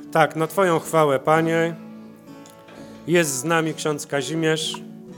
Tak, na Twoją chwałę, Panie. Jest z nami ksiądz Kazimierz.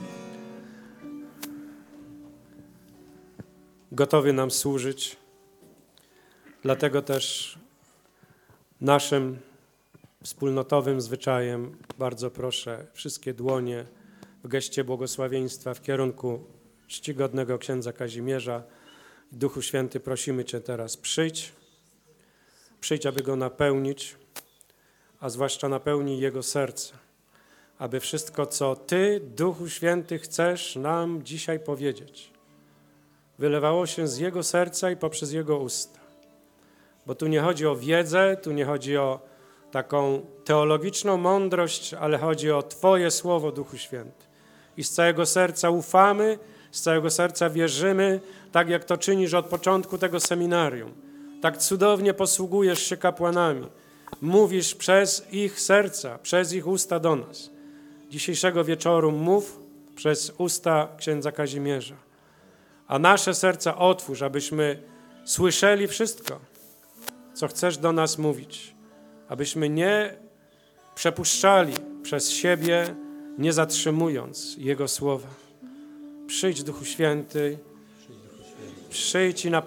Gotowy nam służyć. Dlatego też naszym wspólnotowym zwyczajem bardzo proszę wszystkie dłonie w geście błogosławieństwa w kierunku czcigodnego księdza Kazimierza. Duchu Święty, prosimy Cię teraz, przyjdź, aby go napełnić, a zwłaszcza napełnij jego serce, aby wszystko, co Ty, Duchu Święty, chcesz nam dzisiaj powiedzieć, wylewało się z jego serca i poprzez jego usta. Bo tu nie chodzi o wiedzę, tu nie chodzi o taką teologiczną mądrość, ale chodzi o Twoje słowo, Duchu Święty. I z całego serca ufamy, z całego serca wierzymy, tak jak to czynisz od początku tego seminarium. Tak cudownie posługujesz się kapłanami. Mówisz przez ich serca, przez ich usta do nas. Dzisiejszego wieczoru mów przez usta księdza Kazimierza. A nasze serca otwórz, abyśmy słyszeli wszystko, co chcesz do nas mówić. Abyśmy nie przepuszczali przez siebie, nie zatrzymując Jego słowa. Przyjdź, Duchu Święty, przyjdź i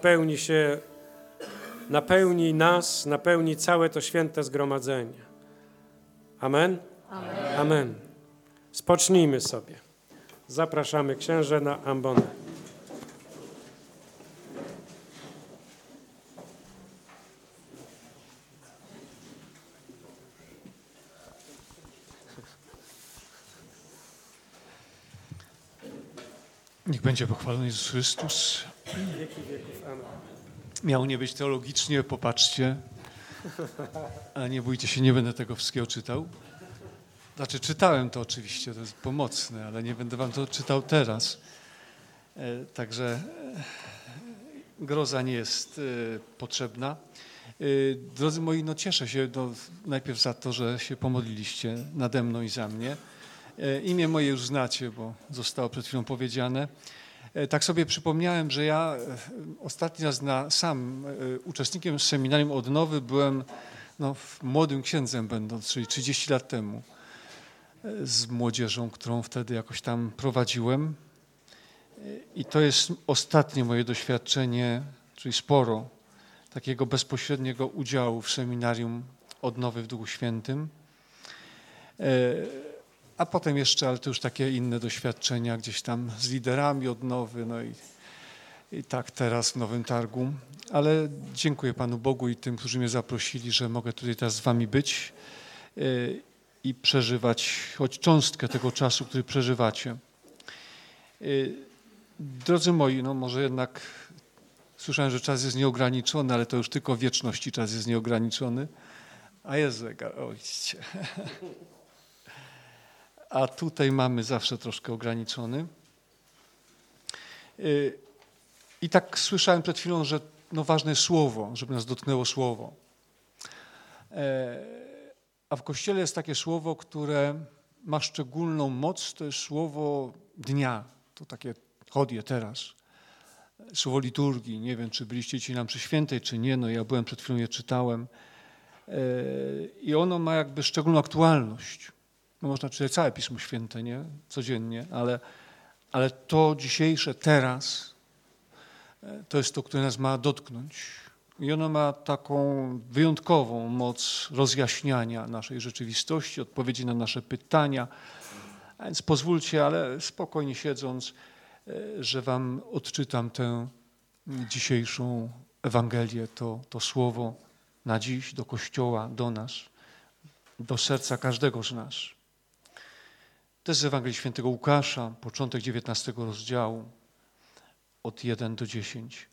napełnij nas, napełnij całe to święte zgromadzenie. Amen? Amen. Amen. Spocznijmy sobie. Zapraszamy księże na ambonę. Niech będzie pochwalony Jezus Chrystus. Wieki wieków. Amen. Miało nie być teologicznie, popatrzcie. A nie bójcie się, nie będę tego wszystkiego czytał. Znaczy czytałem to oczywiście, to jest pomocne, ale nie będę wam to czytał teraz. Także groza nie jest potrzebna. Drodzy moi, no cieszę się najpierw za to, że się pomodliliście nade mną i za mnie. Imię moje już znacie, bo zostało przed chwilą powiedziane. Tak sobie przypomniałem, że ja ostatni raz uczestnikiem seminarium Odnowy byłem młodym księdzem będąc, czyli 30 lat temu, z młodzieżą, którą wtedy jakoś tam prowadziłem. I to jest ostatnie moje doświadczenie, czyli sporo takiego bezpośredniego udziału w seminarium Odnowy w Duchu Świętym. A potem jeszcze, ale to już takie inne doświadczenia gdzieś tam z liderami Odnowy, no i tak teraz w Nowym Targu. Ale dziękuję Panu Bogu i tym, którzy mnie zaprosili, że mogę tutaj teraz z Wami być i przeżywać choć cząstkę tego czasu, który przeżywacie. Drodzy moi, no może jednak słyszałem, że czas jest nieograniczony, ale to już tylko w wieczności czas jest nieograniczony. A jest zegar, ojcie. A tutaj mamy zawsze troszkę ograniczony. I tak słyszałem przed chwilą, że ważne jest słowo, żeby nas dotknęło słowo. A w Kościele jest takie słowo, które ma szczególną moc, to jest słowo dnia. To takie hodie teraz. Słowo liturgii. Nie wiem, czy byliście ci nam przy świętej, czy nie. No ja byłem przed chwilą, je czytałem. I ono ma jakby szczególną aktualność. No można czytać całe Pismo Święte, nie? Codziennie, ale to dzisiejsze, teraz, to jest to, które nas ma dotknąć. I ono ma taką wyjątkową moc rozjaśniania naszej rzeczywistości, odpowiedzi na nasze pytania. A więc pozwólcie, ale spokojnie siedząc, że wam odczytam tę dzisiejszą Ewangelię, to słowo na dziś do Kościoła, do nas, do serca każdego z nas. To jest z Ewangelii Świętego Łukasza, początek 19 rozdziału, od 1 do 10.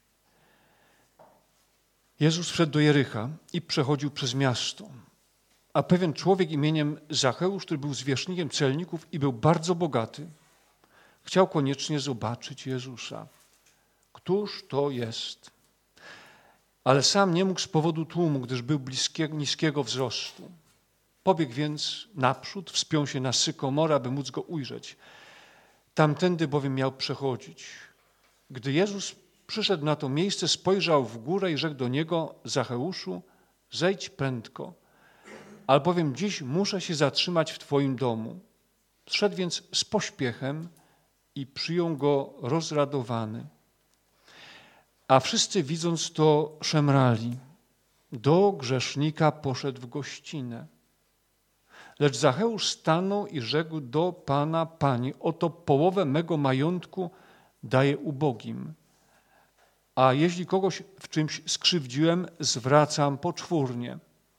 Jezus wszedł do Jericha i przechodził przez miasto. A pewien człowiek imieniem Zacheusz, który był zwierzchnikiem celników i był bardzo bogaty, chciał koniecznie zobaczyć Jezusa. Któż to jest? Ale sam nie mógł z powodu tłumu, gdyż był niskiego wzrostu. Pobiegł więc naprzód, wspiął się na sykomora, aby móc go ujrzeć. Tamtędy bowiem miał przechodzić. Gdy Jezus przyszedł na to miejsce, spojrzał w górę i rzekł do niego: Zacheuszu, zejdź prędko, albowiem dziś muszę się zatrzymać w Twoim domu. Szedł więc z pośpiechem i przyjął go rozradowany. A wszyscy widząc to szemrali. Do grzesznika poszedł w gościnę. Lecz Zacheusz stanął i rzekł do Pana: Panie, oto połowę mego majątku daję ubogim, a jeśli kogoś w czymś skrzywdziłem, zwracam poczwórnie.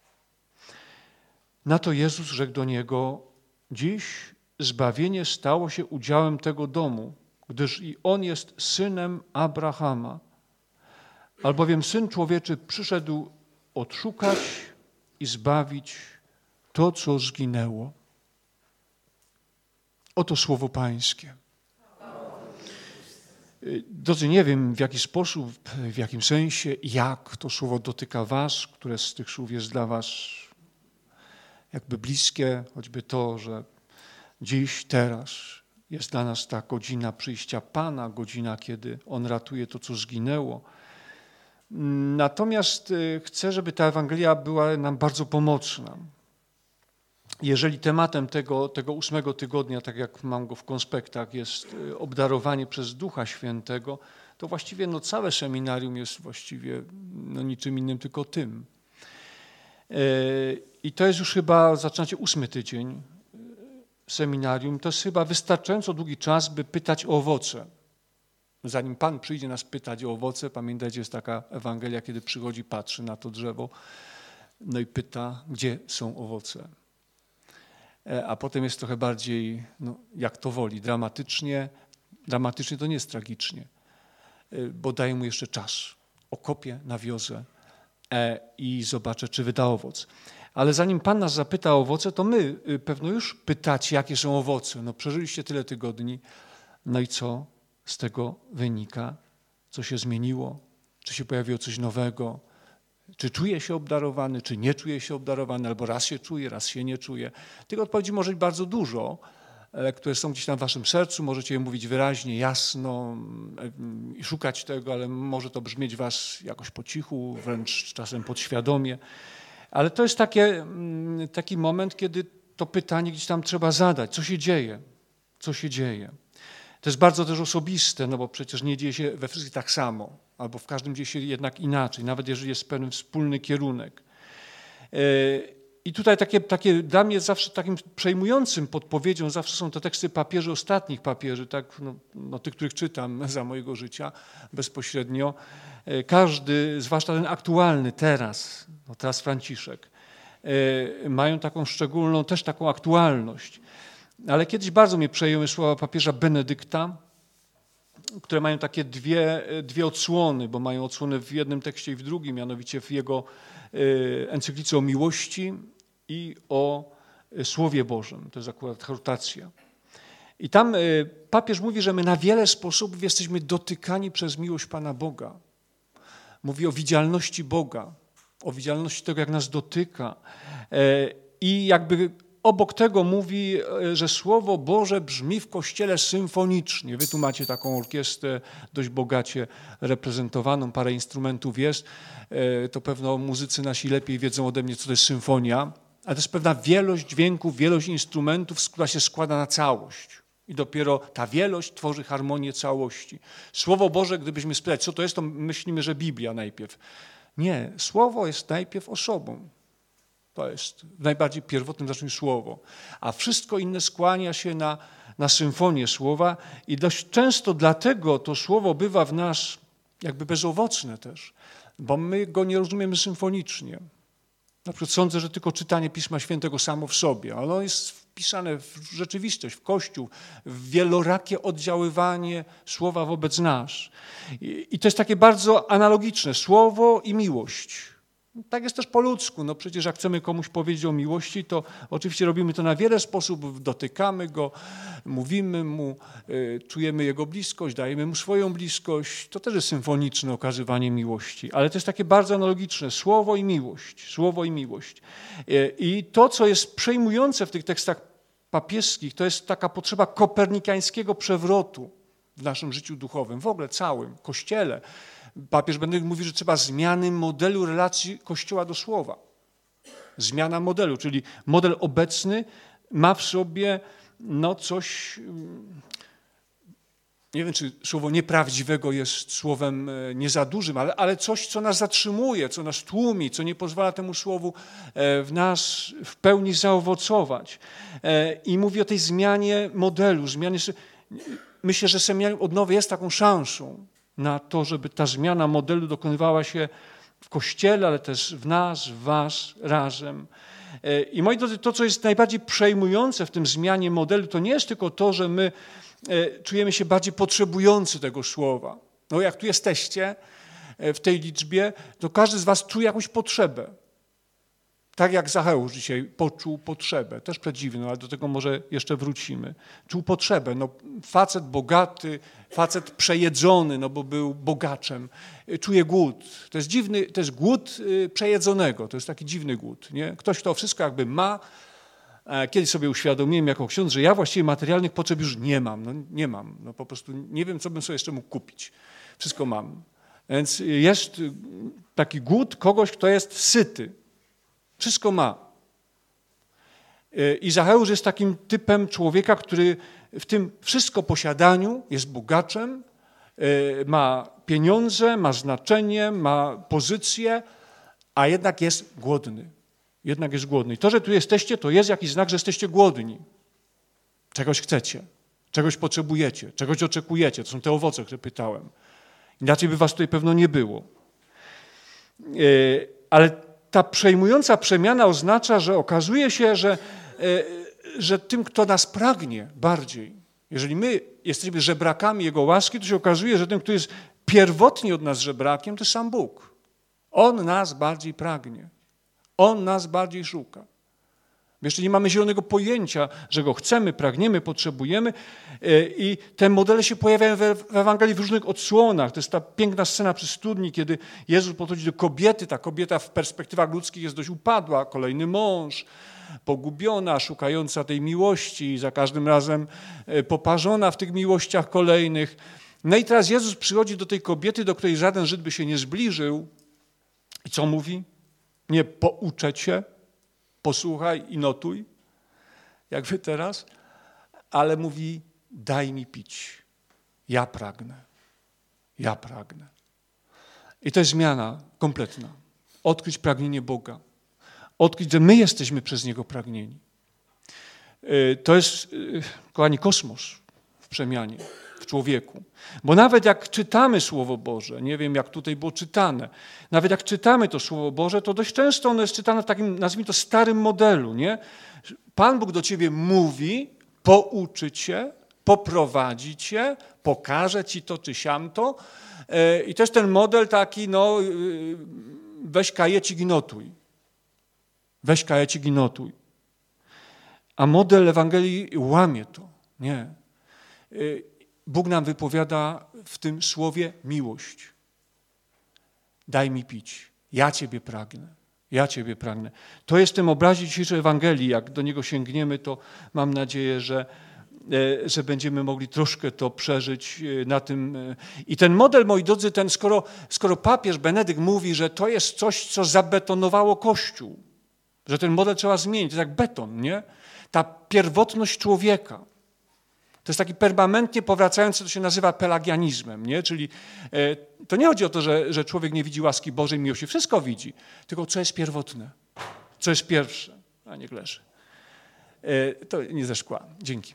Na to Jezus rzekł do niego: dziś zbawienie stało się udziałem tego domu, gdyż i on jest synem Abrahama. Albowiem Syn Człowieczy przyszedł odszukać i zbawić to, co zginęło. Oto słowo Pańskie. Drodzy, nie wiem w jaki sposób, w jakim sensie, jak to słowo dotyka was, które z tych słów jest dla was jakby bliskie, choćby to, że dziś, teraz jest dla nas ta godzina przyjścia Pana, godzina, kiedy On ratuje to, co zginęło. Natomiast chcę, żeby ta Ewangelia była nam bardzo pomocna. Jeżeli tematem tego 8 tygodnia, tak jak mam go w konspektach, jest obdarowanie przez Ducha Świętego, to właściwie całe seminarium jest właściwie niczym innym, tylko tym. I to jest już chyba, zaczynacie 8 tydzień seminarium, to jest chyba wystarczająco długi czas, by pytać o owoce. Zanim Pan przyjdzie nas pytać o owoce, pamiętajcie, jest taka Ewangelia, kiedy przychodzi, patrzy na to drzewo, no i pyta, gdzie są owoce. A potem jest trochę bardziej, jak to woli, dramatycznie. Dramatycznie to nie jest tragicznie, bo daję mu jeszcze czas. Okopię, nawiozę i zobaczę, czy wyda owoc. Ale zanim Pan nas zapyta o owoce, to my pewno już pytacie, jakie są owoce. Przeżyliście tyle tygodni, i co z tego wynika? Co się zmieniło? Czy się pojawiło coś nowego? Czy czuje się obdarowany, czy nie czuje się obdarowany, albo raz się czuje, raz się nie czuje. Tych odpowiedzi może być bardzo dużo, które są gdzieś tam w waszym sercu, możecie je mówić wyraźnie, jasno i szukać tego, ale może to brzmieć was jakoś po cichu, wręcz czasem podświadomie. Ale to jest taki moment, kiedy to pytanie gdzieś tam trzeba zadać. Co się dzieje? Co się dzieje? To jest bardzo też osobiste, bo przecież nie dzieje się we wszystkich tak samo, albo w każdym dzieje się jednak inaczej, nawet jeżeli jest pewien wspólny kierunek. I tutaj takie dla mnie zawsze takim przejmującym podpowiedzią zawsze są te teksty papieży, ostatnich papieży, tak, tych, których czytam za mojego życia bezpośrednio. Każdy, zwłaszcza ten aktualny teraz Franciszek, mają taką szczególną, też taką aktualność. Ale kiedyś bardzo mnie przejęły słowa papieża Benedykta, które mają takie dwie odsłony, bo mają odsłonę w jednym tekście i w drugim, mianowicie w jego encyklice o miłości i o Słowie Bożym. To jest akurat exhortacja. I tam papież mówi, że my na wiele sposobów jesteśmy dotykani przez miłość Pana Boga. Mówi o widzialności Boga, o widzialności tego, jak nas dotyka. I jakby obok tego mówi, że Słowo Boże brzmi w Kościele symfonicznie. Wy tu macie taką orkiestrę dość bogacie reprezentowaną, parę instrumentów jest. To pewno muzycy nasi lepiej wiedzą ode mnie, co to jest symfonia. Ale to jest pewna wielość dźwięków, wielość instrumentów, która się składa na całość. I dopiero ta wielość tworzy harmonię całości. Słowo Boże, gdybyśmy spytać, co to jest, to myślimy, że Biblia najpierw. Nie, Słowo jest najpierw osobą. To jest w najbardziej pierwotnym znaczeniu słowo. A wszystko inne skłania się na symfonię słowa i dość często dlatego to słowo bywa w nas jakby bezowocne też, bo my go nie rozumiemy symfonicznie. Na przykład sądzę, że tylko czytanie Pisma Świętego samo w sobie, ale ono jest wpisane w rzeczywistość, w Kościół, w wielorakie oddziaływanie słowa wobec nas. I to jest takie bardzo analogiczne, słowo i miłość. Tak jest też po ludzku. Przecież jak chcemy komuś powiedzieć o miłości, to oczywiście robimy to na wiele sposobów. Dotykamy go, mówimy mu, czujemy jego bliskość, dajemy mu swoją bliskość. To też jest symfoniczne okazywanie miłości. Ale to jest takie bardzo analogiczne. Słowo i miłość. Słowo i miłość. I to, co jest przejmujące w tych tekstach papieskich, to jest taka potrzeba kopernikańskiego przewrotu w naszym życiu duchowym, w ogóle całym, Kościele. Papież Benedykt mówi, że trzeba zmiany modelu relacji Kościoła do Słowa. zmiana modelu, czyli model obecny ma w sobie coś, nie wiem, czy słowo nieprawdziwego jest słowem nie za dużym, ale coś, co nas zatrzymuje, co nas tłumi, co nie pozwala temu słowu w nas w pełni zaowocować. I mówi o tej zmianie modelu, myślę, że seminarium odnowy jest taką szansą na to, żeby ta zmiana modelu dokonywała się w Kościele, ale też w nas, w was, razem. I moi drodzy, to, co jest najbardziej przejmujące w tym zmianie modelu, to nie jest tylko to, że my czujemy się bardziej potrzebujący tego słowa. No jak tu jesteście w tej liczbie, to każdy z was czuje jakąś potrzebę. Tak jak Zacheusz dzisiaj poczuł potrzebę. Też przedziwno, ale do tego może jeszcze wrócimy. Czuł potrzebę. No, facet bogaty, facet przejedzony, no bo był bogaczem. Czuje głód. To jest dziwny, to jest głód przejedzonego. To jest taki dziwny głód. Nie? Ktoś, kto wszystko jakby ma. Kiedyś sobie uświadomiłem jako ksiądz, że ja właściwie materialnych potrzeb już nie mam. No, nie mam. No, po prostu nie wiem, co bym sobie jeszcze mógł kupić. Wszystko mam. Więc jest taki głód kogoś, kto jest syty. Wszystko ma. I Zacheusz jest takim typem człowieka, który w tym wszystko posiadaniu jest bogaczem, ma pieniądze, ma znaczenie, ma pozycję, a jednak jest głodny. Jednak jest głodny. I to, że tu jesteście, to jest jakiś znak, że jesteście głodni. Czegoś chcecie, czegoś potrzebujecie, czegoś oczekujecie. To są te owoce, które pytałem. Inaczej by was tutaj pewno nie było. Ale ta przejmująca przemiana oznacza, że okazuje się, że tym, kto nas pragnie bardziej, jeżeli my jesteśmy żebrakami Jego łaski, to się okazuje, że tym, kto jest pierwotnie od nas żebrakiem, to jest sam Bóg. On nas bardziej pragnie. On nas bardziej szuka. Jeszcze nie mamy zielonego pojęcia, że Go chcemy, pragniemy, potrzebujemy i te modele się pojawiają w Ewangelii w różnych odsłonach. To jest ta piękna scena przy studni, kiedy Jezus podchodzi do kobiety. Ta kobieta w perspektywach ludzkich jest dość upadła. Kolejny mąż, pogubiona, szukająca tej miłości, za każdym razem poparzona w tych miłościach kolejnych. No i teraz Jezus przychodzi do tej kobiety, do której żaden Żyd by się nie zbliżył. I co mówi? Nie pouczę cię, posłuchaj i notuj, jak wy teraz, ale mówi, daj mi pić. Ja pragnę. Ja pragnę. I to jest zmiana kompletna. Odkryć pragnienie Boga. Odkryć, że my jesteśmy przez Niego pragnieni. To jest, kochani, kosmos w przemianie, w człowieku. Bo nawet jak czytamy Słowo Boże, nie wiem jak tutaj było czytane, nawet jak czytamy to Słowo Boże, to dość często ono jest czytane w takim, nazwijmy to, starym modelu, nie? Pan Bóg do ciebie mówi, pouczy cię, poprowadzi cię, pokaże ci to czy siamto. I to jest ten model taki, no, weź kajecik i notuj. Weź kajecik i notuj. A model Ewangelii łamie to. Nie. Bóg nam wypowiada w tym słowie miłość. Daj mi pić. Ja Ciebie pragnę. Ja Ciebie pragnę. To jest w tym obrazie dzisiejszej Ewangelii. Jak do niego sięgniemy, to mam nadzieję, że będziemy mogli troszkę to przeżyć na tym. I ten model, moi drodzy, skoro papież Benedykt mówi, że to jest coś, co zabetonowało Kościół, że ten model trzeba zmienić, to jest jak beton, nie? Ta pierwotność człowieka. To jest taki permanentnie powracający, to się nazywa pelagianizmem, nie? Czyli to nie chodzi o to, że człowiek nie widzi łaski Bożej miłości, wszystko widzi, tylko co jest pierwotne, co jest pierwsze, a niech leży. To nie ze szkła, dzięki.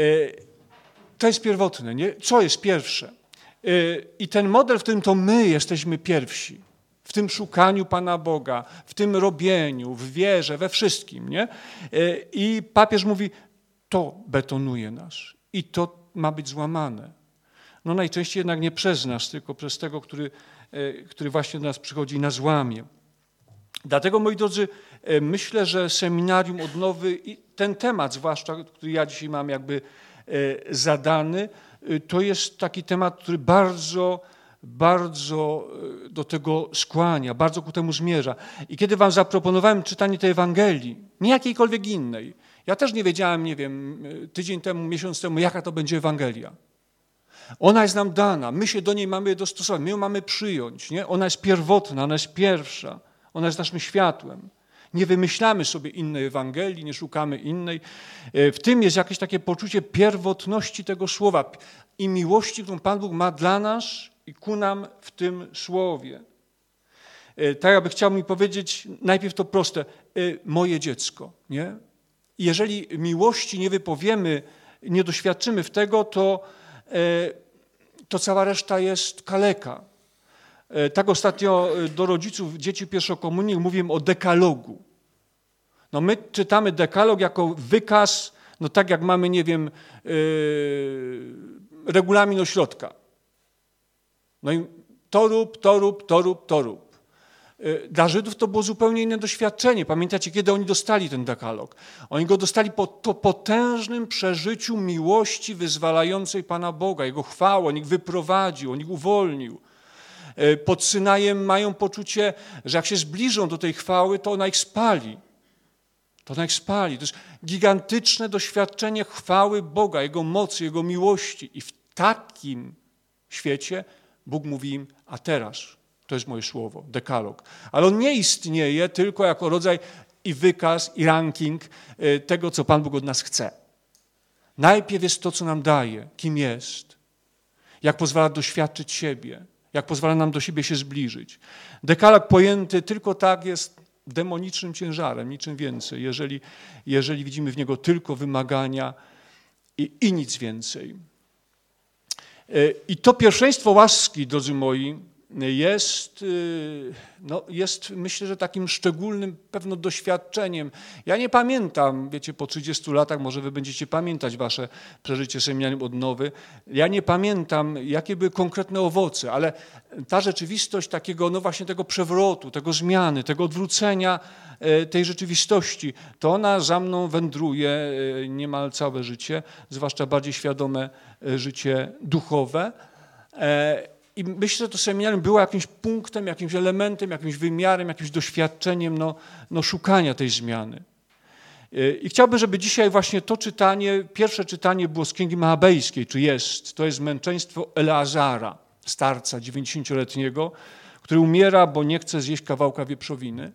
To jest pierwotne, nie? Co jest pierwsze? I ten model, w którym to my jesteśmy pierwsi, w tym szukaniu Pana Boga, w tym robieniu, w wierze, we wszystkim, nie? I papież mówi, to betonuje nas i to ma być złamane. No najczęściej jednak nie przez nas, tylko przez tego, który właśnie do nas przychodzi i nas łamie. Dlatego, moi drodzy, myślę, że seminarium odnowy i ten temat, zwłaszcza, który ja dzisiaj mam jakby zadany, to jest taki temat, który bardzo do tego skłania, bardzo ku temu zmierza. I kiedy wam zaproponowałem czytanie tej Ewangelii, nie jakiejkolwiek innej, ja też nie wiedziałem, nie wiem, tydzień temu, miesiąc temu, jaka to będzie Ewangelia. Ona jest nam dana, my się do niej mamy dostosować, my ją mamy przyjąć, nie? Ona jest pierwotna, ona jest pierwsza, ona jest naszym światłem. Nie wymyślamy sobie innej Ewangelii, nie szukamy innej. W tym jest jakieś takie poczucie pierwotności tego słowa i miłości, którą Pan Bóg ma dla nas i ku nam w tym słowie. Tak jakby chciał mi powiedzieć, najpierw to proste, moje dziecko, nie? Jeżeli miłości nie wypowiemy, nie doświadczymy w tego, to cała reszta jest kaleka. Tak ostatnio do rodziców dzieci pierwszokomunii mówiłem o dekalogu. No my czytamy dekalog jako wykaz, no tak jak mamy, nie wiem, regulamin ośrodka. No i to rób, to rób, to rób, to rób. Dla Żydów to było zupełnie inne doświadczenie. Pamiętacie, kiedy oni dostali ten dekalog? Oni go dostali po to potężnym przeżyciu miłości wyzwalającej Pana Boga, Jego chwały. On ich wyprowadził, on ich uwolnił. Pod Synajem mają poczucie, że jak się zbliżą do tej chwały, to ona ich spali. To ona ich spali. To jest gigantyczne doświadczenie chwały Boga, Jego mocy, Jego miłości. I w takim świecie Bóg mówi im, a teraz to jest moje słowo, dekalog. Ale on nie istnieje tylko jako rodzaj i wykaz, i ranking tego, co Pan Bóg od nas chce. Najpierw jest to, co nam daje, kim jest, jak pozwala doświadczyć siebie, jak pozwala nam do siebie się zbliżyć. Dekalog pojęty tylko tak jest demonicznym ciężarem, niczym więcej, jeżeli widzimy w niego tylko wymagania i nic więcej. I to pierwszeństwo łaski, drodzy moi, jest, myślę, że takim szczególnym pewno doświadczeniem. Ja nie pamiętam, wiecie, po 30 latach, może wy będziecie pamiętać wasze przeżycie seminarium odnowy, ja nie pamiętam, jakie były konkretne owoce, ale ta rzeczywistość takiego, no właśnie tego przewrotu, tego zmiany, tego odwrócenia tej rzeczywistości, to ona za mną wędruje niemal całe życie, zwłaszcza bardziej świadome życie duchowe. I myślę, że to seminarium było jakimś punktem, jakimś elementem, jakimś wymiarem, jakimś doświadczeniem szukania tej zmiany. I chciałbym, żeby dzisiaj właśnie to czytanie, pierwsze czytanie było z Księgi Machabejskiej, to jest męczeństwo Eleazara, starca 90-letniego, który umiera, bo nie chce zjeść kawałka wieprzowiny.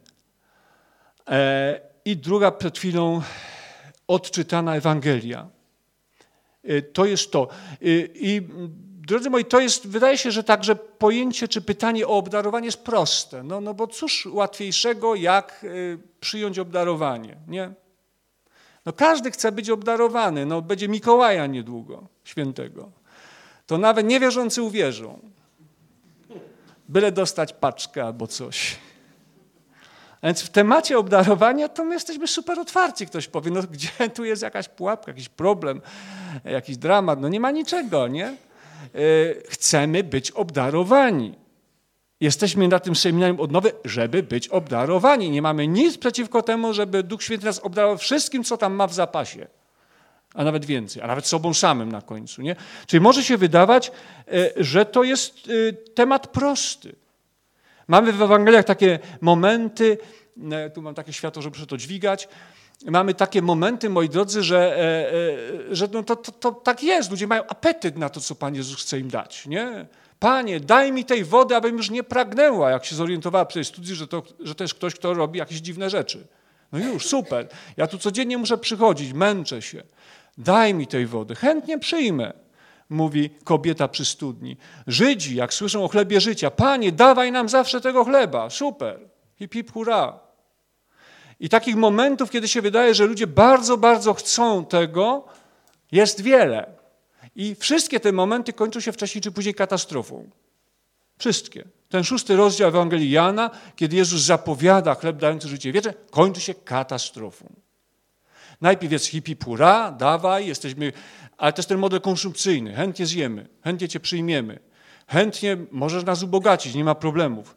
I druga przed chwilą odczytana Ewangelia. To jest to. Drodzy moi, wydaje się, że także pojęcie czy pytanie o obdarowanie jest proste. No bo cóż łatwiejszego, jak przyjąć obdarowanie, nie? No każdy chce być obdarowany, no będzie Mikołaja niedługo, świętego. To nawet niewierzący uwierzą. Byle dostać paczkę albo coś. A więc w temacie obdarowania to my jesteśmy super otwarci. Ktoś powie, no gdzie tu jest jakaś pułapka, jakiś problem, jakiś dramat, no nie ma niczego, nie? Chcemy być obdarowani. Jesteśmy na tym seminarium odnowy, żeby być obdarowani. Nie mamy nic przeciwko temu, żeby Duch Święty nas obdarował wszystkim, co tam ma w zapasie. A nawet więcej, a nawet sobą samym na końcu. Nie? Czyli może się wydawać, że to jest temat prosty. Mamy w Ewangeliach takie momenty, tu mam takie światło, żeby to dźwigać, mamy takie momenty, moi drodzy, że no to tak jest. Ludzie mają apetyt na to, co Pan Jezus chce im dać. Nie? Panie, daj mi tej wody, abym już nie pragnęła, jak się zorientowała przy tej studii, że to jest ktoś, kto robi jakieś dziwne rzeczy. No już, super. Ja tu codziennie muszę przychodzić, męczę się. Daj mi tej wody, chętnie przyjmę, mówi kobieta przy studni. Żydzi, jak słyszą o chlebie życia, Panie, dawaj nam zawsze tego chleba, super, hip hip hurra. I takich momentów, kiedy się wydaje, że ludzie bardzo, bardzo chcą tego, jest wiele. I wszystkie te momenty kończą się wcześniej czy później katastrofą. Wszystkie. Ten 6 rozdział Ewangelii Jana, kiedy Jezus zapowiada chleb dający życie wieczne, kończy się katastrofą. Najpierw jest hip hip hurra, dawaj, jesteśmy, ale to jest ten model konsumpcyjny. Chętnie zjemy, chętnie cię przyjmiemy. Chętnie możesz nas ubogacić, nie ma problemów.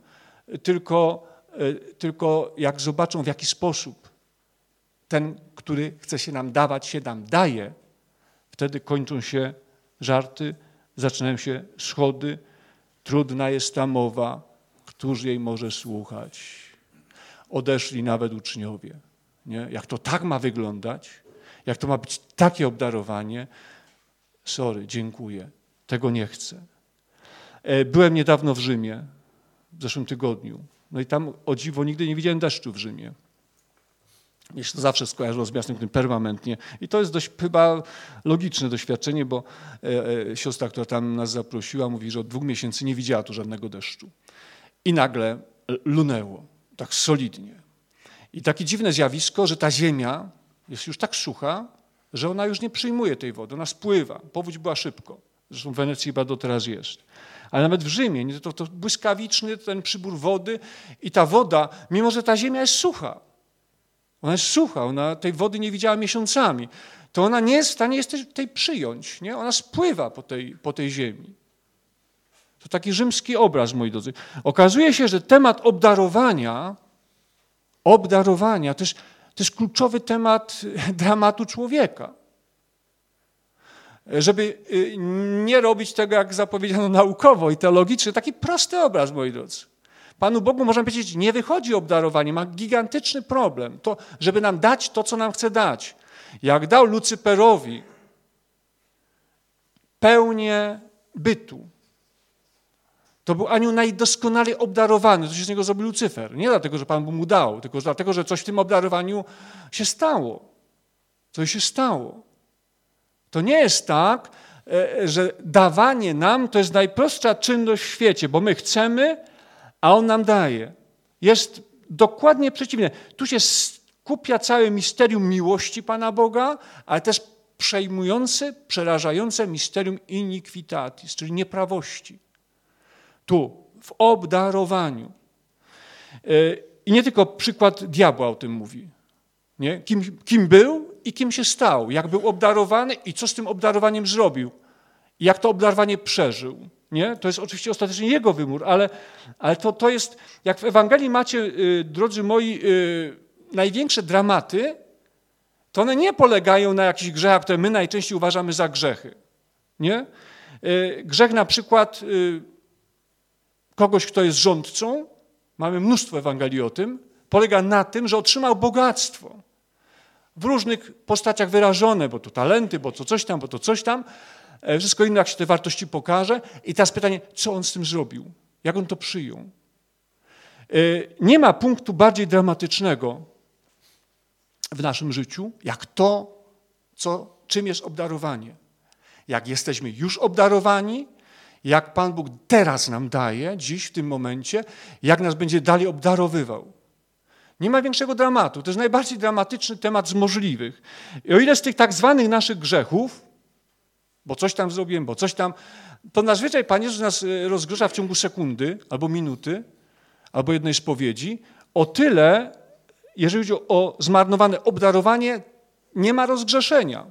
Tylko jak zobaczą, w jaki sposób ten, który chce się nam dawać, się nam daje, wtedy kończą się żarty, zaczynają się schody, trudna jest ta mowa, któż jej może słuchać. Odeszli nawet uczniowie. Nie? Jak to tak ma wyglądać, jak to ma być takie obdarowanie, sorry, dziękuję, tego nie chcę. Byłem niedawno w Rzymie, w zeszłym tygodniu. No i tam, o dziwo, nigdy nie widziałem deszczu w Rzymie. Mnie się to zawsze skojarzyło z miastem, którym permanentnie. I to jest dość chyba logiczne doświadczenie, bo siostra, która tam nas zaprosiła, mówi, że od 2 miesięcy nie widziała tu żadnego deszczu. I nagle lunęło, tak solidnie. I takie dziwne zjawisko, że ta ziemia jest już tak sucha, że ona już nie przyjmuje tej wody, ona spływa. Powódź była szybko. Zresztą w Wenecji chyba do teraz jest. Ale nawet w Rzymie to błyskawiczny ten przybór wody i ta woda, mimo że ta ziemia jest sucha, ona jest sucha, ona tej wody nie widziała miesiącami, to ona nie jest w stanie tej przyjąć, nie? Ona spływa po tej ziemi. To taki rzymski obraz, moi drodzy. Okazuje się, że temat obdarowania to jest kluczowy temat dramatu człowieka. Żeby nie robić tego, jak zapowiedziano naukowo i teologicznie, taki prosty obraz, moi drodzy. Panu Bogu, można powiedzieć, nie wychodzi obdarowanie, ma gigantyczny problem, to, żeby nam dać to, co nam chce dać. Jak dał Lucyperowi pełnię bytu, to był anioł najdoskonalej obdarowany, to się z niego zrobił Lucyfer. Nie dlatego, że Pan Bóg mu dał, tylko dlatego, że coś w tym obdarowaniu się stało. Coś się stało. To nie jest tak, że dawanie nam to jest najprostsza czynność w świecie, bo my chcemy, a On nam daje. Jest dokładnie przeciwnie. Tu się skupia całe misterium miłości Pana Boga, ale też przejmujące, przerażające misterium iniquitatis, czyli nieprawości. Tu, w obdarowaniu. I nie tylko przykład diabła o tym mówi. Nie? Kim był i kim się stał. Jak był obdarowany i co z tym obdarowaniem zrobił. I jak to obdarowanie przeżył. Nie? To jest oczywiście ostatecznie jego wymór, ale to jest, jak w Ewangelii macie, drodzy moi, największe dramaty, to one nie polegają na jakichś grzechach, które my najczęściej uważamy za grzechy. Nie? Grzech na przykład kogoś, kto jest rządcą, mamy mnóstwo Ewangelii o tym, polega na tym, że otrzymał bogactwo. W różnych postaciach wyrażone, bo to talenty, bo to coś tam, bo to coś tam. Wszystko inne, jak się te wartości pokaże. I teraz pytanie, co on z tym zrobił? Jak on to przyjął? Nie ma punktu bardziej dramatycznego w naszym życiu, jak to, czym jest obdarowanie. Jak jesteśmy już obdarowani, jak Pan Bóg teraz nam daje, dziś, w tym momencie, jak nas będzie dalej obdarowywał. Nie ma większego dramatu. To jest najbardziej dramatyczny temat z możliwych. I o ile z tych tak zwanych naszych grzechów, bo coś tam zrobiłem, bo coś tam, to zazwyczaj Pan Jezus nas rozgrzesza w ciągu sekundy, albo minuty, albo jednej spowiedzi, o tyle, jeżeli chodzi o zmarnowane obdarowanie, nie ma rozgrzeszenia.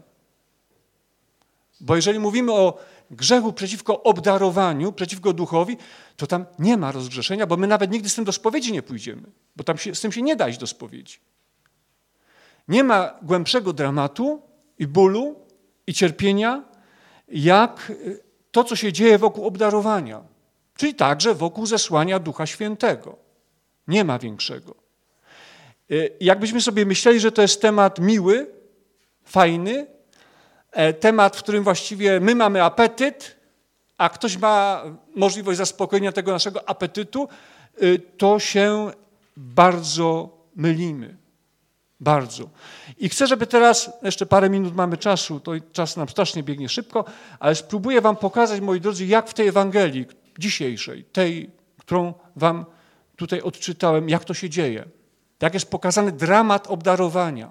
Bo jeżeli mówimy o grzechu przeciwko obdarowaniu, przeciwko duchowi, to tam nie ma rozgrzeszenia, bo my nawet nigdy z tym do spowiedzi nie pójdziemy, bo tam z tym się nie da iść do spowiedzi. Nie ma głębszego dramatu i bólu i cierpienia, jak to, co się dzieje wokół obdarowania, czyli także wokół zesłania Ducha Świętego. Nie ma większego. Jakbyśmy sobie myśleli, że to jest temat miły, fajny, temat, w którym właściwie my mamy apetyt, a ktoś ma możliwość zaspokojenia tego naszego apetytu, to się bardzo mylimy. Bardzo. I chcę, żeby teraz, jeszcze parę minut mamy czasu, to czas nam strasznie biegnie szybko, ale spróbuję wam pokazać, moi drodzy, jak w tej Ewangelii dzisiejszej, tej, którą wam tutaj odczytałem, jak to się dzieje. Jak jest pokazany dramat obdarowania.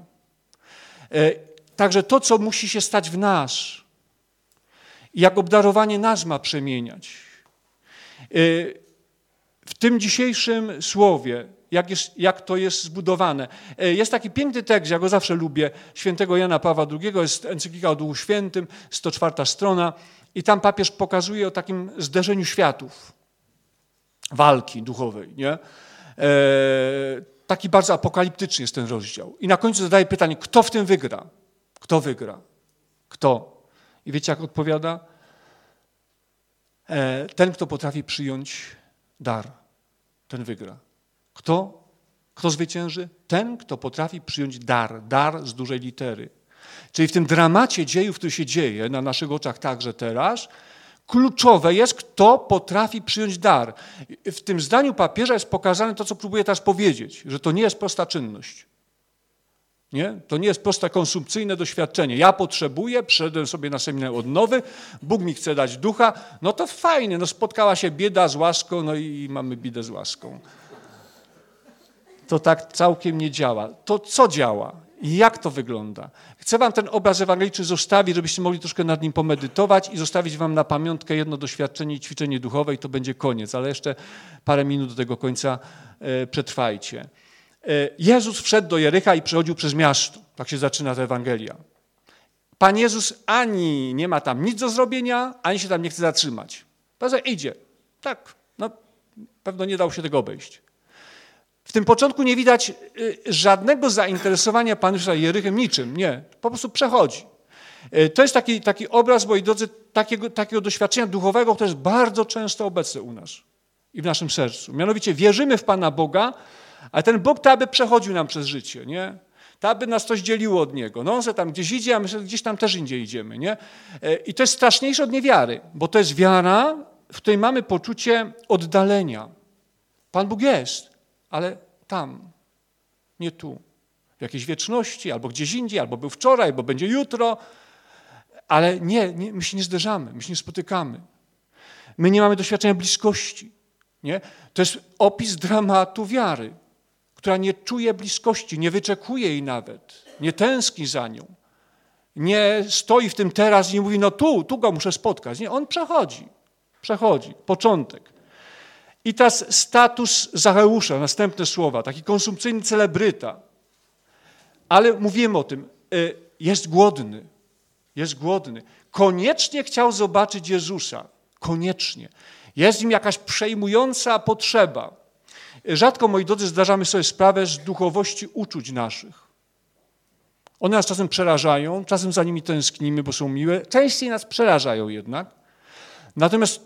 Także to, co musi się stać w nas, jak obdarowanie nas ma przemieniać. W tym dzisiejszym słowie, jak to jest zbudowane. Jest taki piękny tekst, ja go zawsze lubię, świętego Jana Pawła II, jest encyklika o Duchu Świętym, 104 strona i tam papież pokazuje o takim zderzeniu światów, walki duchowej. Nie? Taki bardzo apokaliptyczny jest ten rozdział. I na końcu zadaje pytanie, kto w tym wygra? Kto wygra? Kto? I wiecie, jak odpowiada? Ten, kto potrafi przyjąć dar, ten wygra. Kto? Kto zwycięży? Ten, kto potrafi przyjąć dar z dużej litery. Czyli w tym dramacie dziejów, który się dzieje na naszych oczach także teraz, kluczowe jest, kto potrafi przyjąć dar. W tym zdaniu papieża jest pokazane to, co próbuję teraz powiedzieć, że to nie jest prosta czynność. Nie? To nie jest proste konsumpcyjne doświadczenie. Ja potrzebuję, przyszedłem sobie na seminarium odnowy, Bóg mi chce dać ducha, no to fajnie, no spotkała się bieda z łaską, no i mamy biedę z łaską. To tak całkiem nie działa. To co działa? I jak to wygląda? Chcę wam ten obraz ewangeliczny zostawić, żebyście mogli troszkę nad nim pomedytować i zostawić wam na pamiątkę jedno doświadczenie i ćwiczenie duchowe i to będzie koniec, ale jeszcze parę minut do tego końca przetrwajcie. Jezus wszedł do Jericha i przechodził przez miasto. Tak się zaczyna ta Ewangelia. Pan Jezus ani nie ma tam nic do zrobienia, ani się tam nie chce zatrzymać. Pan idzie. Tak, no pewno nie dało się tego obejść. W tym początku nie widać żadnego zainteresowania Pana Jezusa Jerychem niczym. Nie, po prostu przechodzi. To jest taki obraz, moi drodzy, takiego doświadczenia duchowego, które jest bardzo często obecne u nas i w naszym sercu. Mianowicie wierzymy w Pana Boga, ale ten Bóg to aby przechodził nam przez życie, nie? To aby nas coś dzieliło od Niego. No on se tam gdzieś idzie, a my gdzieś tam też indziej idziemy, nie? I to jest straszniejsze od niewiary, bo to jest wiara, w której mamy poczucie oddalenia. Pan Bóg jest, ale tam, nie tu. W jakiejś wieczności, albo gdzieś indziej, albo był wczoraj, albo będzie jutro, ale nie, my się nie zderzamy, my się nie spotykamy. My nie mamy doświadczenia bliskości, nie? To jest opis dramatu wiary, która nie czuje bliskości, nie wyczekuje jej nawet, nie tęskni za nią, nie stoi w tym teraz i nie mówi, no tu go muszę spotkać. Nie, on przechodzi, początek. I teraz status Zacheusza, następne słowa, taki konsumpcyjny celebryta. Ale mówiłem o tym, jest głodny. Koniecznie chciał zobaczyć Jezusa, koniecznie. Jest w nim jakaś przejmująca potrzeba. Rzadko, moi drodzy, zdarzamy sobie sprawę z duchowości uczuć naszych. One nas czasem przerażają, czasem za nimi tęsknimy, bo są miłe. Częściej nas przerażają jednak. Natomiast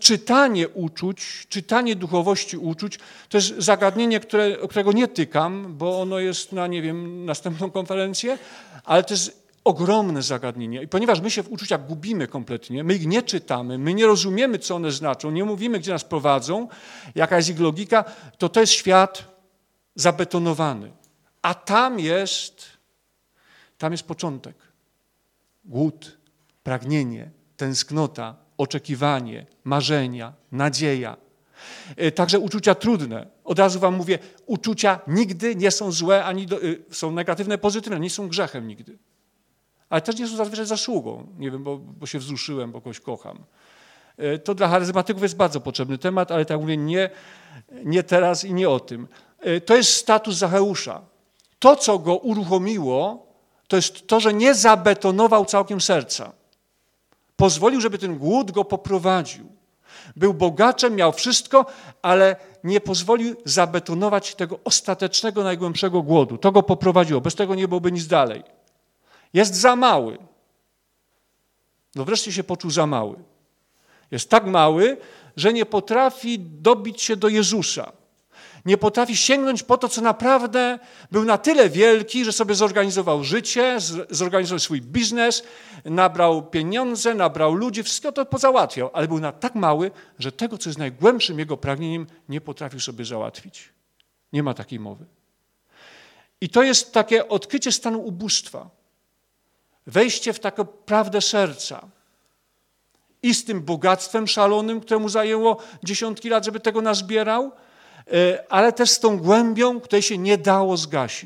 czytanie duchowości uczuć, to jest zagadnienie, którego nie tykam, bo ono jest na, nie wiem, następną konferencję, ale to jest ogromne zagadnienie. I ponieważ my się w uczuciach gubimy kompletnie, my ich nie czytamy, my nie rozumiemy, co one znaczą, nie mówimy, gdzie nas prowadzą, jaka jest ich logika, to jest świat zabetonowany. A tam jest początek. Głód, pragnienie, tęsknota, oczekiwanie, marzenia, nadzieja. Także uczucia trudne. Od razu wam mówię, uczucia nigdy nie są złe, są negatywne, pozytywne, nie są grzechem nigdy. Ale też nie są zazwyczaj zasługą. Nie wiem, bo się wzruszyłem, bo kogoś kocham. To dla charyzmatyków jest bardzo potrzebny temat, ale tak mówię, nie teraz i nie o tym. To jest status Zacheusza. To, co go uruchomiło, to jest to, że nie zabetonował całkiem serca. Pozwolił, żeby ten głód go poprowadził. Był bogaczem, miał wszystko, ale nie pozwolił zabetonować tego ostatecznego, najgłębszego głodu. To go poprowadziło. Bez tego nie byłoby nic dalej. Jest za mały. No wreszcie się poczuł za mały. Jest tak mały, że nie potrafi dobić się do Jezusa. Nie potrafi sięgnąć po to, co naprawdę był na tyle wielki, że sobie zorganizował życie, zorganizował swój biznes, nabrał pieniądze, nabrał ludzi, wszystko to pozałatwiał, ale był tak mały, że tego, co jest najgłębszym jego pragnieniem, nie potrafił sobie załatwić. Nie ma takiej mowy. I to jest takie odkrycie stanu ubóstwa. Wejście w taką prawdę serca. I z tym bogactwem szalonym, któremu zajęło dziesiątki lat, żeby tego nazbierał, ale też z tą głębią, której się nie dało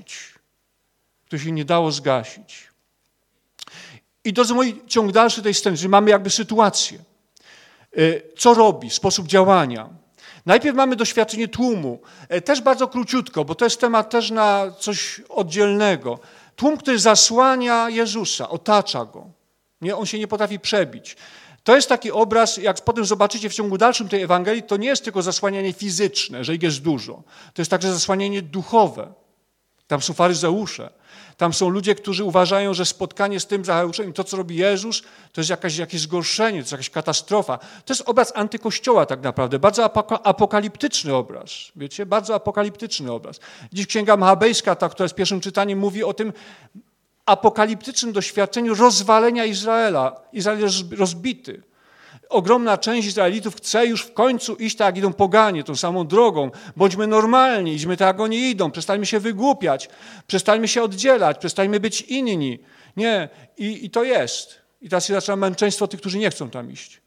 zgasić. I drodzy moi, ciąg dalszy tej sceny, że mamy jakby sytuację. Co robi, sposób działania. Najpierw mamy doświadczenie tłumu, też bardzo króciutko, bo to jest temat też na coś oddzielnego. Tłum, który zasłania Jezusa, otacza Go. Nie, on się nie potrafi przebić. To jest taki obraz, jak potem zobaczycie w ciągu dalszym tej Ewangelii, to nie jest tylko zasłanianie fizyczne, że ich jest dużo. To jest także zasłanianie duchowe. Tam są faryzeusze. Tam są ludzie, którzy uważają, że spotkanie z tym Zacheuszem i to, co robi Jezus, to jest jakieś zgorszenie, to jest jakaś katastrofa. To jest obraz antykościoła tak naprawdę, bardzo apokaliptyczny obraz. Wiecie, bardzo apokaliptyczny obraz. Dziś Księga Machabejska, ta, która jest pierwszym czytaniem, mówi o tym apokaliptycznym doświadczeniu rozwalenia Izraela. Izrael jest rozbity. ogromna część Izraelitów chce już w końcu iść tak, jak idą poganie, tą samą drogą. Bądźmy normalni, idźmy tak, jak oni idą, przestańmy się wygłupiać, przestańmy się oddzielać, przestańmy być inni. Nie, i to jest. I teraz się zaczyna męczeństwo tych, którzy nie chcą tam iść.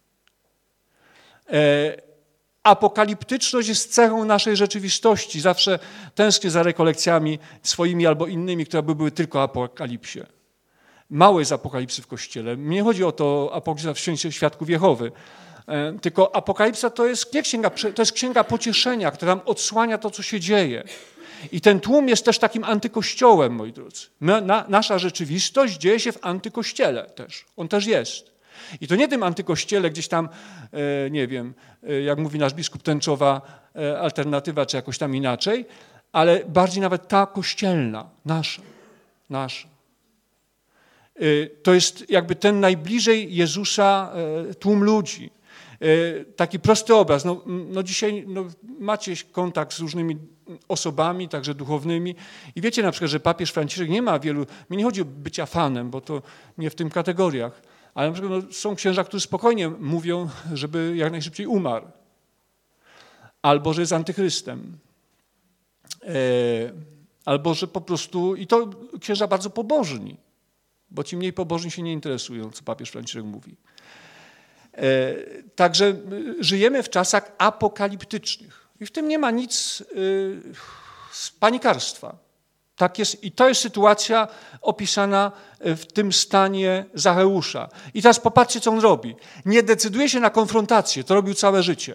Apokaliptyczność jest cechą naszej rzeczywistości. Zawsze tęsknię za rekolekcjami swoimi albo innymi, które by były tylko o apokalipsie. Mało jest apokalipsy w Kościele. Nie chodzi o to apokalipsa w świecie Świadków Jehowy. Tylko apokalipsa to jest nie księga, to jest księga pocieszenia, która nam odsłania to, co się dzieje. I ten tłum jest też takim antykościołem, moi drodzy. Nasza rzeczywistość dzieje się w antykościele też. On też jest. I to nie tym antykościele gdzieś tam, nie wiem, jak mówi nasz biskup Tęczowa, alternatywa czy jakoś tam inaczej, ale bardziej nawet ta kościelna, nasza. To jest jakby ten najbliżej Jezusa tłum ludzi. Taki prosty obraz. No dzisiaj macie kontakt z różnymi osobami, także duchownymi i wiecie na przykład, że papież Franciszek nie ma wielu, mi nie chodzi o bycia fanem, bo to nie w tym kategoriach, ale na przykład są księża, którzy spokojnie mówią, żeby jak najszybciej umarł. Albo, że jest antychrystem. Albo, że po prostu, i to księża bardzo pobożni, bo ci mniej pobożni się nie interesują, co papież Franciszek mówi. Także żyjemy w czasach apokaliptycznych i w tym nie ma nic z panikarstwa. Tak jest, i to jest sytuacja opisana w tym stanie Zacheusza. I teraz popatrzcie, co on robi. Nie decyduje się na konfrontację, to robił całe życie.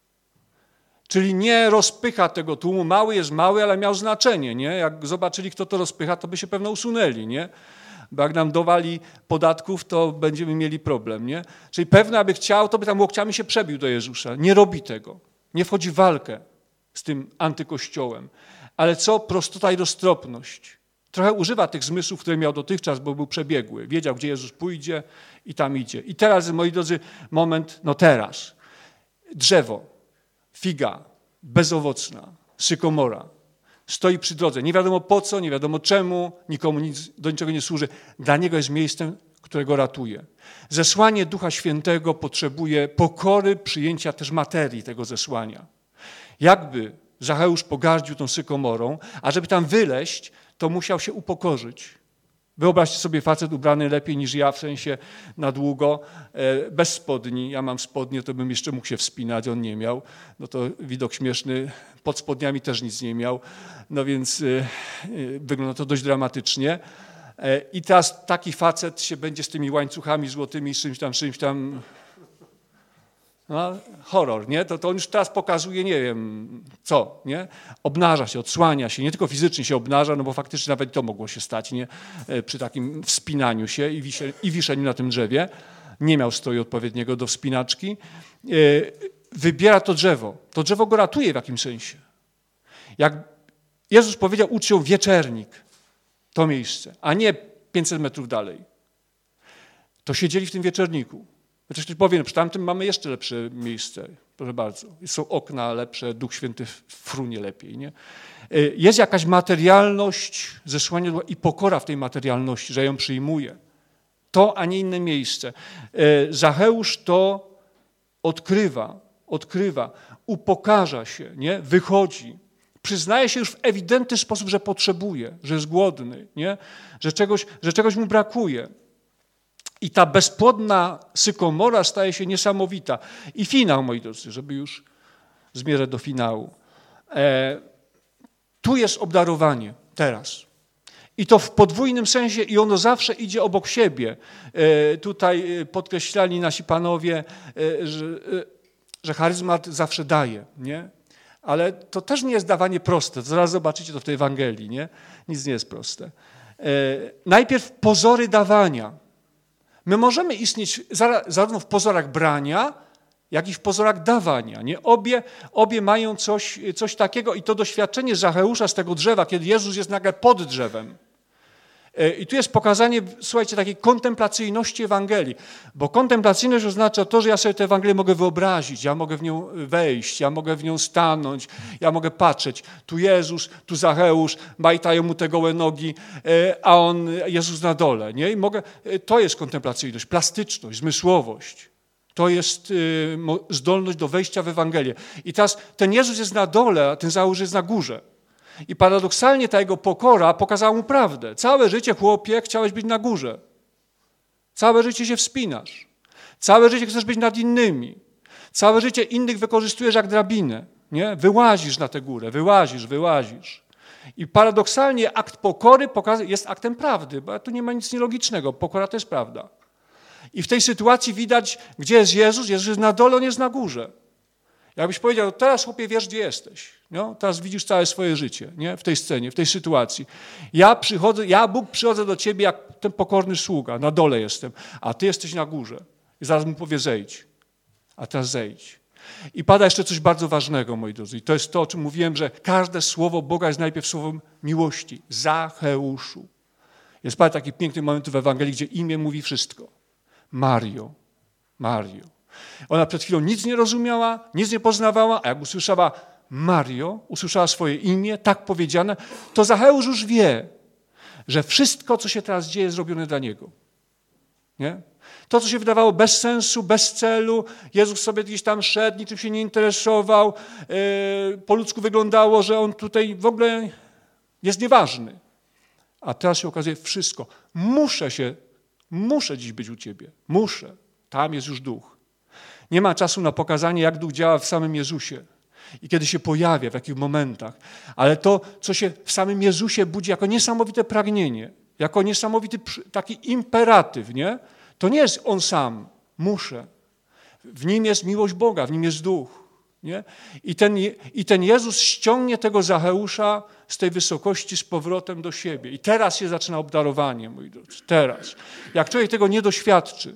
Czyli nie rozpycha tego tłumu, mały jest mały, ale miał znaczenie, nie? Jak zobaczyli, kto to rozpycha, to by się pewno usunęli, nie? Bo jak nam dowali podatków, to będziemy mieli problem, nie? Czyli pewno, aby chciał, to by tam łokciami się przebił do Jezusa. Nie robi tego. Nie wchodzi w walkę z tym antykościołem. Ale co? Prostota i roztropność. Trochę używa tych zmysłów, które miał dotychczas, bo był przebiegły. Wiedział, gdzie Jezus pójdzie i tam idzie. I teraz, moi drodzy, moment, teraz. Drzewo, figa, bezowocna, sykomora. Stoi przy drodze. Nie wiadomo po co, nie wiadomo czemu, nikomu do niczego nie służy. Dla niego jest miejscem, którego ratuje. Zesłanie Ducha Świętego potrzebuje pokory, przyjęcia też materii tego zesłania. Jakby Zacheusz pogardził tą sykomorą, a żeby tam wyleść, to musiał się upokorzyć. Wyobraźcie sobie facet ubrany lepiej niż ja, w sensie na długo, bez spodni. Ja mam spodnie, to bym jeszcze mógł się wspinać, on nie miał. No to widok śmieszny, pod spodniami też nic nie miał, no więc wygląda to dość dramatycznie. I teraz taki facet się będzie z tymi łańcuchami złotymi, z czymś tam. No, horror, nie? To on już teraz pokazuje, nie wiem co, nie? Obnaża się, odsłania się, nie tylko fizycznie się obnaża, no bo faktycznie nawet to mogło się stać, nie? Przy takim wspinaniu się i wiszeniu na tym drzewie. Nie miał stroju odpowiedniego do wspinaczki. Wybiera to drzewo. To drzewo go ratuje w jakimś sensie. Jak Jezus powiedział uczniom wieczernik, to miejsce, a nie 500 metrów dalej. To siedzieli w tym wieczerniku. Chociaż ktoś powie, no przy tamtym mamy jeszcze lepsze miejsce, proszę bardzo. Są okna lepsze, Duch Święty frunie lepiej. Nie? Jest jakaś materialność zesłania i pokora w tej materialności, że ją przyjmuje. To, a nie inne miejsce. Zacheusz to odkrywa, upokarza się, nie? Wychodzi. Przyznaje się już w ewidentny sposób, że potrzebuje, że jest głodny, nie? Że czegoś mu brakuje. I ta bezpłodna sykomora staje się niesamowita. I finał, moi drodzy, żeby już zmierzać do finału. Tu jest obdarowanie, teraz. I to w podwójnym sensie i ono zawsze idzie obok siebie. Tutaj podkreślali nasi panowie, że charyzmat zawsze daje, nie? Ale to też nie jest dawanie proste. Zaraz zobaczycie to w tej Ewangelii, nie? Nic nie jest proste. Najpierw pozory dawania. My możemy istnieć zarówno w pozorach brania, jak i w pozorach dawania. Nie? Obie mają coś takiego i to doświadczenie Zacheusza z tego drzewa, kiedy Jezus jest nagle pod drzewem. I tu jest pokazanie, słuchajcie, takiej kontemplacyjności Ewangelii, bo kontemplacyjność oznacza to, że ja sobie tę Ewangelię mogę wyobrazić, ja mogę w nią wejść, ja mogę w nią stanąć, ja mogę patrzeć. Tu Jezus, tu Zacheusz, majtają mu te gołe nogi, a Jezus na dole. Nie? To jest kontemplacyjność, plastyczność, zmysłowość. To jest zdolność do wejścia w Ewangelię. I teraz ten Jezus jest na dole, a ten Zacheusz jest na górze. I paradoksalnie ta jego pokora pokazała mu prawdę. Całe życie, chłopie, chciałeś być na górze. Całe życie się wspinasz. Całe życie chcesz być nad innymi. Całe życie innych wykorzystujesz jak drabinę. Nie? Wyłazisz na tę górę, wyłazisz. I paradoksalnie akt pokory jest aktem prawdy, bo tu nie ma nic nielogicznego. Pokora to jest prawda. I w tej sytuacji widać, gdzie jest Jezus. Jezus jest na dole, on jest na górze. Jakbyś powiedział, teraz chłopie wiesz, gdzie jesteś. No? Teraz widzisz całe swoje życie, nie? W tej scenie, w tej sytuacji. Ja Bóg przychodzę do ciebie jak ten pokorny sługa, na dole jestem, a ty jesteś na górze. I zaraz mu powie zejdź, a teraz zejdź. I pada jeszcze coś bardzo ważnego, moi drodzy. I to jest to, o czym mówiłem, że każde słowo Boga jest najpierw słowem miłości. Zacheuszu. Jest parę takich pięknych momentów w Ewangelii, gdzie imię mówi wszystko. Mario. Ona przed chwilą nic nie rozumiała, nic nie poznawała, a jak usłyszała Mario, usłyszała swoje imię, tak powiedziane, to Zacheusz już wie, że wszystko, co się teraz dzieje, jest zrobione dla niego. Nie? To, co się wydawało bez sensu, bez celu, Jezus sobie gdzieś tam szedł, niczym się nie interesował, po ludzku wyglądało, że on tutaj w ogóle jest nieważny. A teraz się okazuje wszystko. Muszę dziś być u ciebie. Muszę. Tam jest już duch. Nie ma czasu na pokazanie, jak duch działa w samym Jezusie i kiedy się pojawia, w jakich momentach. Ale to, co się w samym Jezusie budzi jako niesamowite pragnienie, jako niesamowity taki imperatyw, nie? To nie jest on sam. Muszę. W nim jest miłość Boga, w nim jest duch. Nie? I ten Jezus ściągnie tego Zacheusza z tej wysokości z powrotem do siebie. I teraz się zaczyna obdarowanie, moi drodzy. Teraz. Jak człowiek tego nie doświadczy,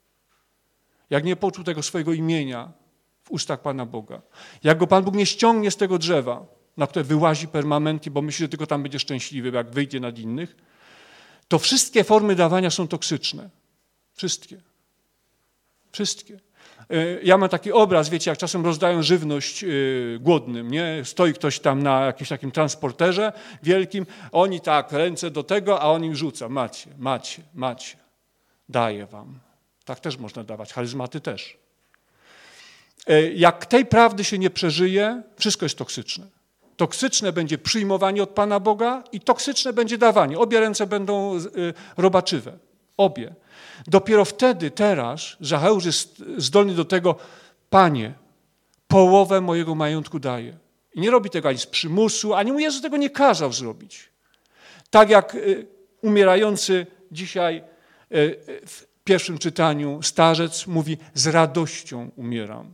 jak nie poczuł tego swojego imienia w ustach Pana Boga, jak go Pan Bóg nie ściągnie z tego drzewa, na które wyłazi permanentnie, bo myśli, że tylko tam będzie szczęśliwy, jak wyjdzie nad innych, to wszystkie formy dawania są toksyczne. Wszystkie. Ja mam taki obraz, wiecie, jak czasem rozdają żywność głodnym, nie? Stoi ktoś tam na jakimś takim transporterze wielkim, oni tak, ręce do tego, a on im rzuca. Macie. Daję wam. Tak też można dawać, charyzmaty też. Jak tej prawdy się nie przeżyje, wszystko jest toksyczne. Toksyczne będzie przyjmowanie od Pana Boga i toksyczne będzie dawanie. Obie ręce będą robaczywe. Obie. Dopiero wtedy, teraz, Zacheusz jest zdolny do tego, Panie, połowę mojego majątku daję. I nie robi tego ani z przymusu, ani mu Jezus tego nie kazał zrobić. Tak jak umierający dzisiaj w pierwszym czytaniu starzec mówi, z radością umieram.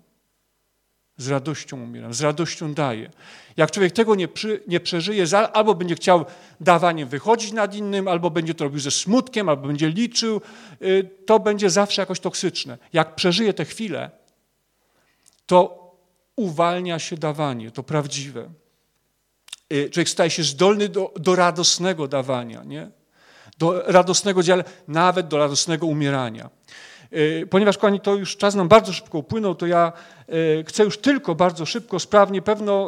Z radością daję. Jak człowiek tego nie przeżyje, albo będzie chciał dawaniem wychodzić nad innym, albo będzie to robił ze smutkiem, albo będzie liczył, to będzie zawsze jakoś toksyczne. Jak przeżyje tę chwilę, to uwalnia się dawanie, to prawdziwe. Człowiek staje się zdolny do radosnego dawania, nie? Do radosnego działania, nawet do radosnego umierania. Ponieważ, kochani, to już czas nam bardzo szybko upłynął, to ja chcę już tylko bardzo szybko, sprawnie, pewno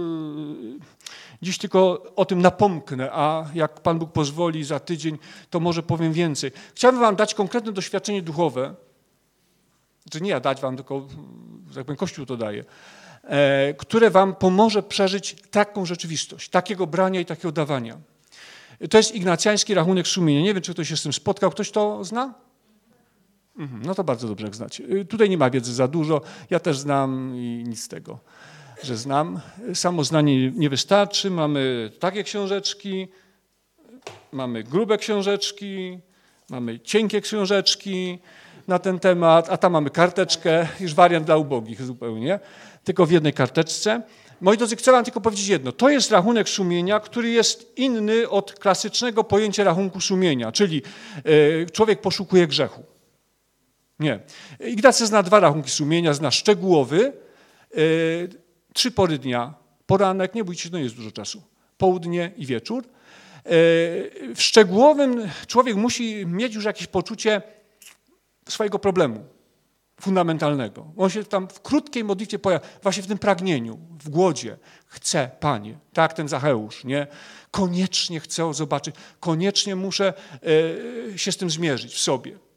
dziś tylko o tym napomknę, a jak Pan Bóg pozwoli za tydzień, to może powiem więcej. Chciałbym wam dać konkretne doświadczenie duchowe, znaczy nie ja dać wam, tylko jak powiem, Kościół to daje, które wam pomoże przeżyć taką rzeczywistość, takiego brania i takiego dawania. To jest ignacjański rachunek sumienia. Nie wiem, czy ktoś się z tym spotkał. Ktoś to zna? No to bardzo dobrze, jak znacie. Tutaj nie ma wiedzy za dużo. Ja też znam i nic z tego, że znam. Samo znanie nie wystarczy. Mamy takie książeczki, mamy grube książeczki, mamy cienkie książeczki na ten temat, a tam mamy karteczkę, już wariant dla ubogich zupełnie, tylko w jednej karteczce. Moi drodzy, chcę wam tylko powiedzieć jedno. To jest rachunek sumienia, który jest inny od klasycznego pojęcia rachunku sumienia, czyli człowiek poszukuje grzechu. Nie. Ignacy zna dwa rachunki sumienia, zna szczegółowy, 3 pory dnia, poranek, nie bójcie się, no jest dużo czasu, południe i wieczór. W szczegółowym człowiek musi mieć już jakieś poczucie swojego problemu fundamentalnego. On się tam w krótkiej modlitwie pojawia, właśnie w tym pragnieniu, w głodzie. Chcę, Panie, tak ten Zacheusz, nie? Koniecznie chcę zobaczyć, koniecznie muszę się z tym zmierzyć w sobie.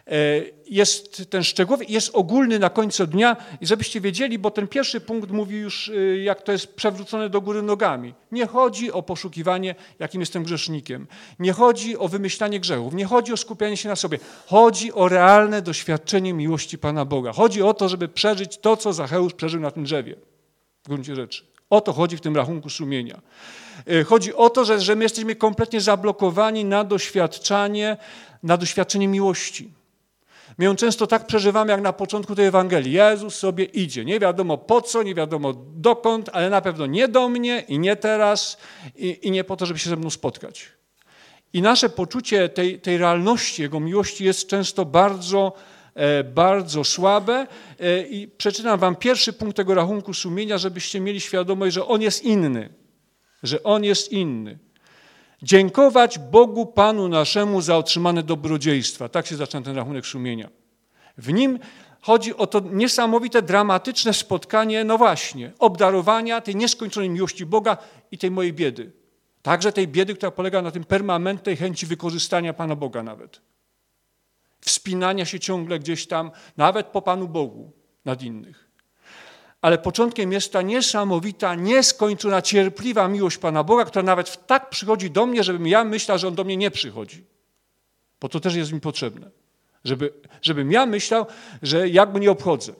Jest ten szczegółowy, jest ogólny na końcu dnia i żebyście wiedzieli, bo ten pierwszy punkt mówi już, jak to jest przewrócone do góry nogami. Nie chodzi o poszukiwanie, jakim jestem grzesznikiem. Nie chodzi o wymyślanie grzechów. Nie chodzi o skupianie się na sobie. Chodzi o realne doświadczenie miłości Pana Boga. Chodzi o to, żeby przeżyć to, co Zacheusz przeżył na tym drzewie. W gruncie rzeczy. O to chodzi w tym rachunku sumienia. Chodzi o to, że my jesteśmy kompletnie zablokowani na doświadczenie miłości. My ją często tak przeżywamy, jak na początku tej Ewangelii. Jezus sobie idzie. Nie wiadomo po co, nie wiadomo dokąd, ale na pewno nie do mnie i nie teraz i nie po to, żeby się ze mną spotkać. I nasze poczucie tej realności Jego miłości jest często bardzo słabe i przeczytam wam pierwszy punkt tego rachunku sumienia, żebyście mieli świadomość, że on jest inny. Że on jest inny. Dziękować Bogu Panu naszemu za otrzymane dobrodziejstwa. Tak się zaczyna ten rachunek sumienia. W nim chodzi o to niesamowite, dramatyczne spotkanie, no właśnie, obdarowania tej nieskończonej miłości Boga i tej mojej biedy. Także tej biedy, która polega na tym permanentnej chęci wykorzystania Pana Boga nawet. Wspinania się ciągle gdzieś tam, nawet po Panu Bogu, nad innych. Ale początkiem jest ta niesamowita, nieskończona, cierpliwa miłość Pana Boga, która nawet tak przychodzi do mnie, żebym ja myślał, że On do mnie nie przychodzi. Bo to też jest mi potrzebne. Żebym ja myślał, że ja Go nie obchodzę.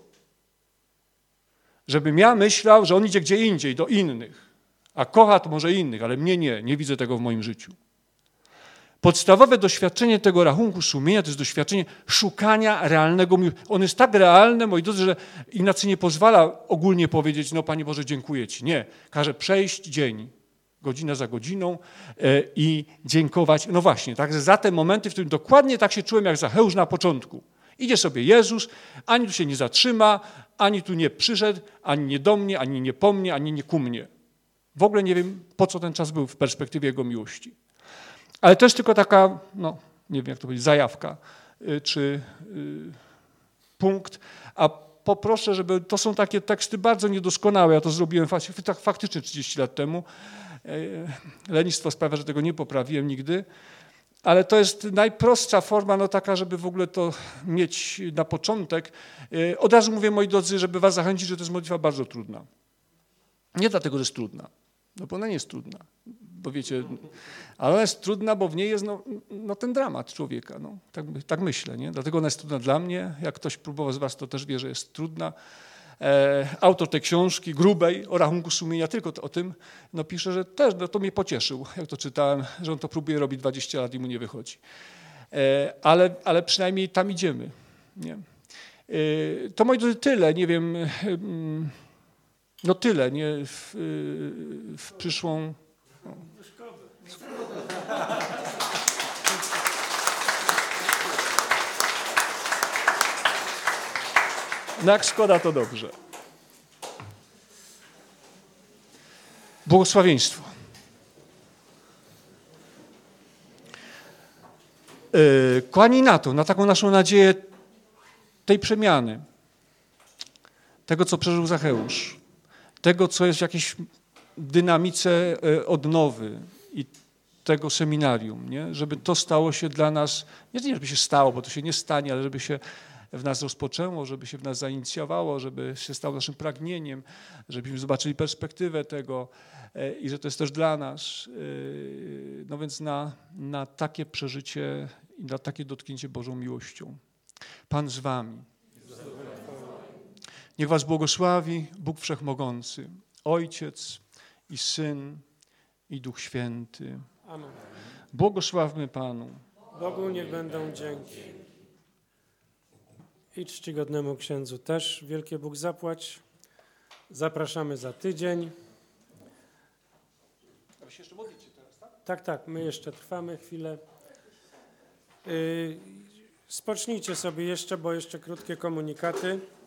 Żebym ja myślał, że On idzie gdzie indziej, do innych. A kocha to może innych, ale mnie nie widzę tego w moim życiu. Podstawowe doświadczenie tego rachunku sumienia to jest doświadczenie szukania realnego miłości. On jest tak realny, moi drodzy, że Ignacy nie pozwala ogólnie powiedzieć, no Panie Boże, dziękuję Ci. Nie, każe przejść dzień, godzina za godziną i dziękować. No właśnie, także za te momenty, w którym dokładnie tak się czułem jak Zacheusz na początku. Idzie sobie Jezus, ani tu się nie zatrzyma, ani tu nie przyszedł, ani nie do mnie, ani nie po mnie, ani nie ku mnie. W ogóle nie wiem, po co ten czas był w perspektywie Jego miłości. Ale to jest tylko taka, no nie wiem jak to powiedzieć, zajawka czy punkt, a poproszę, żeby, to są takie teksty bardzo niedoskonałe, ja to zrobiłem faktycznie 30 lat temu, lenistwo sprawia, że tego nie poprawiłem nigdy, ale to jest najprostsza forma, no taka, żeby w ogóle to mieć na początek. Od razu mówię, moi drodzy, żeby was zachęcić, że to jest modlitwa bardzo trudna. Nie dlatego, że jest trudna, no bo ona nie jest trudna. Bo wiecie, ale ona jest trudna, bo w niej jest no ten dramat człowieka. No, tak myślę, nie? Dlatego ona jest trudna dla mnie. Jak ktoś próbował z was, to też wie, że jest trudna. Autor tej książki, grubej, o rachunku sumienia, tylko o tym, no pisze, że też no, to mnie pocieszył, jak to czytałem, że on to próbuje robić 20 lat i mu nie wychodzi. Ale przynajmniej tam idziemy. Nie? To moi drodzy tyle, nie wiem, no tyle, nie? W przyszłą... No jak szkoda, to dobrze. Błogosławieństwo. Kochani, na taką naszą nadzieję tej przemiany, tego, co przeżył Zacheusz, tego, co jest w jakiejś dynamice odnowy i tego seminarium, nie? Żeby to stało się dla nas, nie żeby się stało, bo to się nie stanie, ale żeby się w nas rozpoczęło, żeby się w nas zainicjowało, żeby się stało naszym pragnieniem, żebyśmy zobaczyli perspektywę tego i że to jest też dla nas. No więc na takie przeżycie i na takie dotknięcie Bożą miłością. Pan z wami. Niech was błogosławi Bóg Wszechmogący, Ojciec i Syn i Duch Święty. Amen. Błogosławmy Panu. Bogu niech będą dzięki. I czcigodnemu księdzu też wielkie Bóg zapłać. Zapraszamy za tydzień. A wy się jeszcze modlicie teraz, tak? Tak, my jeszcze trwamy chwilę. Spocznijcie sobie jeszcze, bo jeszcze krótkie komunikaty.